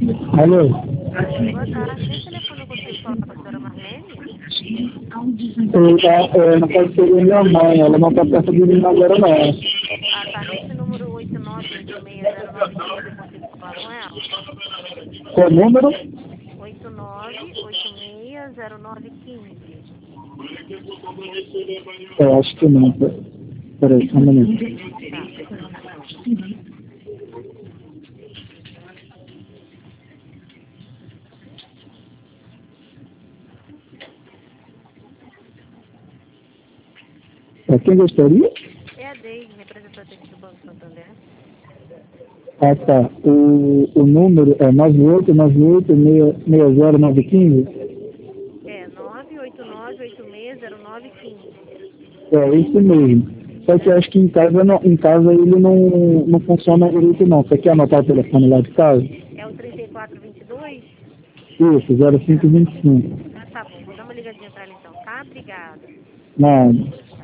Alô? Boa tarde. Esse telefone eu consigo falar com a senhora Marlene? Não pode ser minha mãe, ela não está perto de mim agora não. Ah, tá. Nesse número 89860915 eu consigo falar com ela? Qual número? 89860915. Acho que não. Peraí, só um minuto. Tá. Quem gostaria? É a Deide, representante aqui do Banco Santander. Ah, tá. O número é 9898-60915. É, 989860915. É isso mesmo. Só que eu acho que em casa, ele não funciona direito não. Você quer anotar o telefone lá de casa? É o 3422? Isso, 0525. Ah, tá bom. Vou dar uma ligadinha pra ela então, tá? Obrigada. Não.